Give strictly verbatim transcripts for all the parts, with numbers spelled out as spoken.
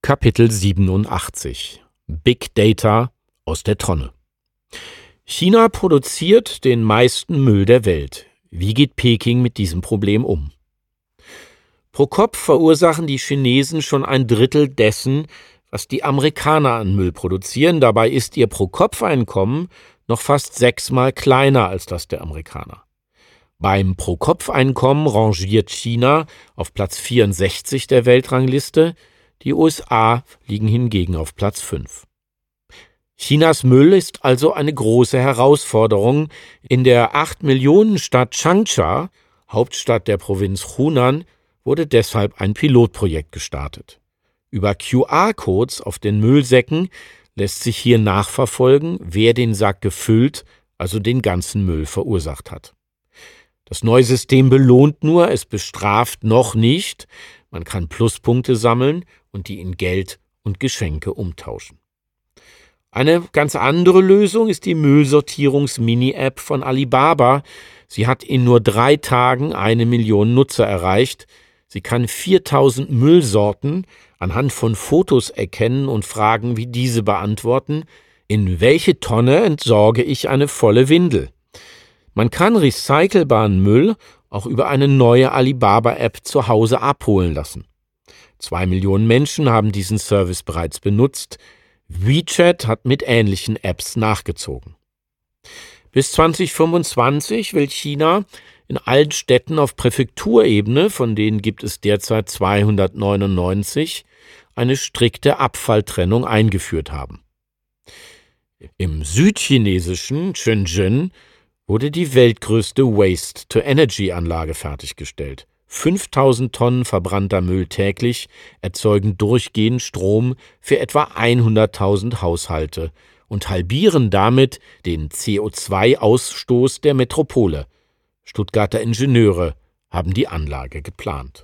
Kapitel siebenundachtzig. Big Data aus der Tonne. China produziert den meisten Müll der Welt. Wie geht Peking mit diesem Problem um? Pro Kopf verursachen die Chinesen schon ein Drittel dessen, was die Amerikaner an Müll produzieren. Dabei ist ihr Pro-Kopf-Einkommen noch fast sechsmal kleiner als das der Amerikaner. Beim Pro-Kopf-Einkommen rangiert China auf Platz vierundsechzig der Weltrangliste, die U S A liegen hingegen auf Platz fünf. Chinas Müll ist also eine große Herausforderung. In der acht Millionen Stadt Changsha, Hauptstadt der Provinz Hunan, wurde deshalb ein Pilotprojekt gestartet. Über Q R-Codes auf den Müllsäcken lässt sich hier nachverfolgen, wer den Sack gefüllt, also den ganzen Müll verursacht hat. Das neue System belohnt nur, es bestraft noch nicht. Man kann Pluspunkte sammeln und die in Geld und Geschenke umtauschen. Eine ganz andere Lösung ist die Müllsortierungs-Mini-App von Alibaba. Sie hat in nur drei Tagen eine Million Nutzer erreicht. Sie kann viertausend Müllsorten anhand von Fotos erkennen und Fragen wie diese beantworten: In welche Tonne entsorge ich eine volle Windel? Man kann recycelbaren Müll auch über eine neue Alibaba-App zu Hause abholen lassen. Zwei Millionen Menschen haben diesen Service bereits benutzt. WeChat hat mit ähnlichen Apps nachgezogen. Bis zwanzig fünfundzwanzig will China in allen Städten auf Präfekturebene, von denen gibt es derzeit zweihundertneunundneunzig, eine strikte Abfalltrennung eingeführt haben. Im südchinesischen Shenzhen wurde die weltgrößte Waste-to-Energy-Anlage fertiggestellt. fünftausend Tonnen verbrannter Müll täglich erzeugen durchgehend Strom für etwa hunderttausend Haushalte und halbieren damit den C O zwei Ausstoß der Metropole. Stuttgarter Ingenieure haben die Anlage geplant.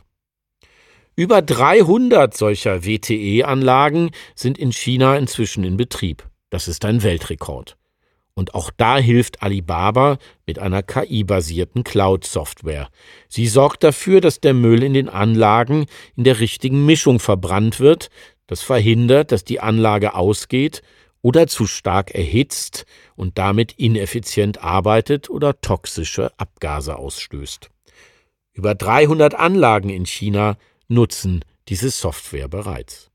Über dreihundert solcher W T E-Anlagen sind in China inzwischen in Betrieb. Das ist ein Weltrekord. Und auch da hilft Alibaba mit einer K I-basierten Cloud-Software. Sie sorgt dafür, dass der Müll in den Anlagen in der richtigen Mischung verbrannt wird. Das verhindert, dass die Anlage ausgeht oder zu stark erhitzt und damit ineffizient arbeitet oder toxische Abgase ausstößt. Über dreihundert Anlagen in China nutzen diese Software bereits.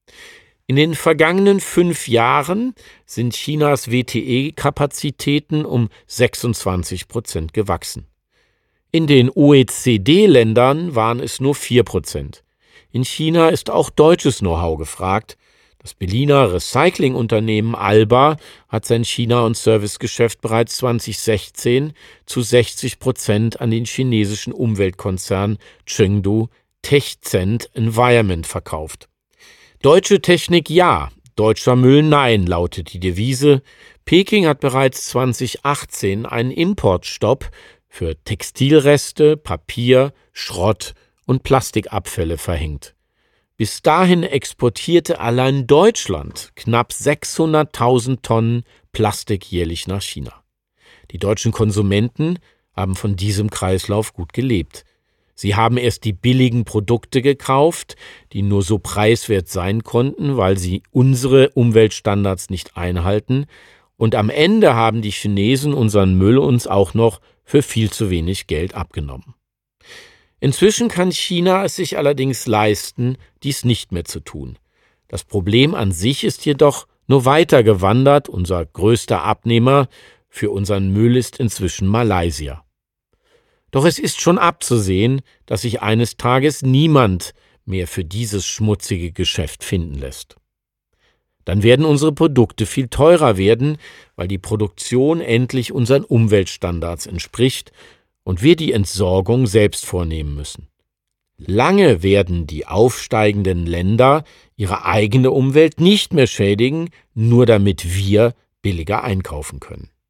In den vergangenen fünf Jahren sind Chinas W T E-Kapazitäten um sechsundzwanzig Prozent gewachsen. In den O E C D-Ländern waren es nur vier Prozent. In China ist auch deutsches Know-how gefragt. Das Berliner Recyclingunternehmen Alba hat sein China- und Servicegeschäft bereits zweitausendsechzehn zu sechzig Prozent an den chinesischen Umweltkonzern Chengdu Techcent Environment verkauft. Deutsche Technik ja, deutscher Müll nein, lautet die Devise. Peking hat bereits zweitausendachtzehn einen Importstopp für Textilreste, Papier, Schrott und Plastikabfälle verhängt. Bis dahin exportierte allein Deutschland knapp sechshunderttausend Tonnen Plastik jährlich nach China. Die deutschen Konsumenten haben von diesem Kreislauf gut gelebt. Sie haben erst die billigen Produkte gekauft, die nur so preiswert sein konnten, weil sie unsere Umweltstandards nicht einhalten. Und am Ende haben die Chinesen unseren Müll uns auch noch für viel zu wenig Geld abgenommen. Inzwischen kann China es sich allerdings leisten, dies nicht mehr zu tun. Das Problem an sich ist jedoch nur weiter gewandert. Unser größter Abnehmer für unseren Müll ist inzwischen Malaysia. Doch es ist schon abzusehen, dass sich eines Tages niemand mehr für dieses schmutzige Geschäft finden lässt. Dann werden unsere Produkte viel teurer werden, weil die Produktion endlich unseren Umweltstandards entspricht und wir die Entsorgung selbst vornehmen müssen. Lange werden die aufsteigenden Länder ihre eigene Umwelt nicht mehr schädigen, nur damit wir billiger einkaufen können.